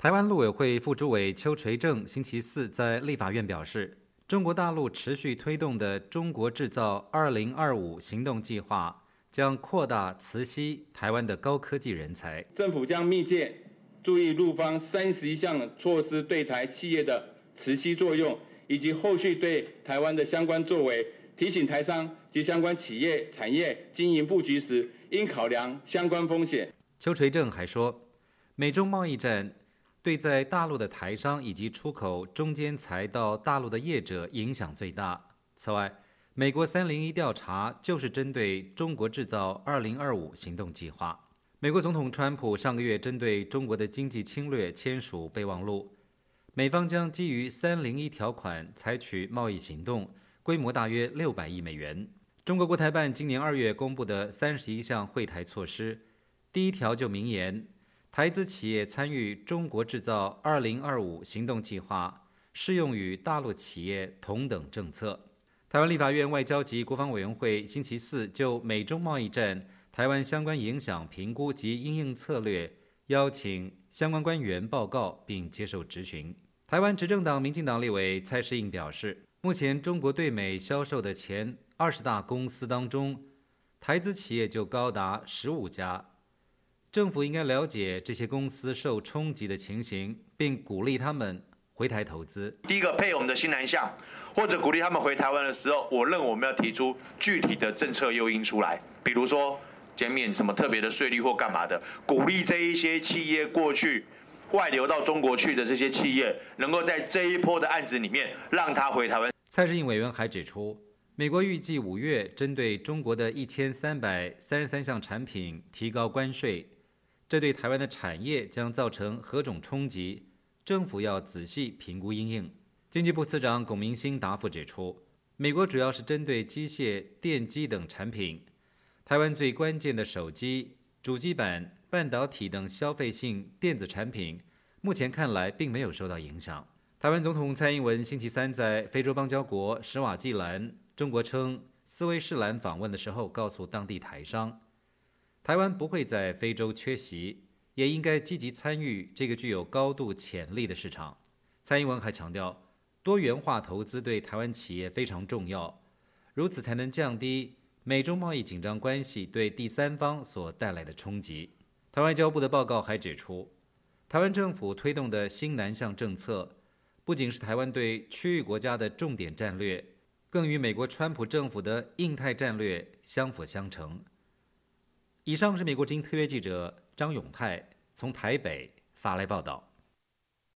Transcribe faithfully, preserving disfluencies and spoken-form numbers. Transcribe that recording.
台湾陆委会副主委邱垂正星期四在立法院表示，中国大陆持续推动的中国制造二零二五行动计划将扩大磁吸台湾的高科技人才。 政府将密切注意陆方三十一项措施对台企业的磁吸作用，以及后续对台湾的相关作为，提醒台商及相关企业产业经营布局时，应考量相关风险。 邱垂正还说，美中贸易战对在大陆的台商以及出口中间材到大陆的业者影响最大。此外，美国三零一调查就是针对中国制造二零二五行动计划。美国总统川普上个月针对中国的经济侵略签署备忘录，美方将基于三零一条款采取贸易行动，规模大约六百亿美元。中国国台办今年二月公布的三十一项惠台措施，第一条就明言，台资企业参与中国制造二零二五行动计划，适用于大陆企业同等政策。台湾立法院外交及国防委员会星期四就美中贸易战台湾相关影响评估及因应策略，邀请相关官员报告并接受质询。台湾执政党民进党立委蔡适应表示，目前中国对美销售的前二十大公司当中，台资企业就高达十五家。政府应该了解这些公司受冲击的情形，并鼓励他们回台投资。 第一个配我们的新南向，或者鼓励他们回台湾的时候，我认为我们要提出具体的政策诱因出来，比如说减免什么特别的税率或干嘛的，鼓励这一些企业过去外流到中国去的这些企业，能够在这一波的案子里面让他回台湾。 蔡适应委员还指出，美国预计五月针对中国的一千三百三十三项产品提高关税，这对台湾的产业将造成何种冲击？政府要仔细评估因应。经济部次长龚明鑫答复指出，美国主要是针对机械、电机等产品，台湾最关键的手机、主机板、半导体等消费性电子产品，目前看来并没有受到影响。台湾总统蔡英文星期三在非洲邦交国史瓦济兰（中国称斯威士兰）访问的时候，告诉当地台商，台湾不会在非洲缺席，也应该积极参与这个具有高度潜力的市场。蔡英文还强调，多元化投资对台湾企业非常重要，如此才能降低美中贸易紧张关系对第三方所带来的冲击。台湾外交部的报告还指出，台湾政府推动的新南向政策，不仅是台湾对区域国家的重点战略，更与美国川普政府的印太战略相辅相成。以上是美国之音特约记者张永泰从台北发来报道。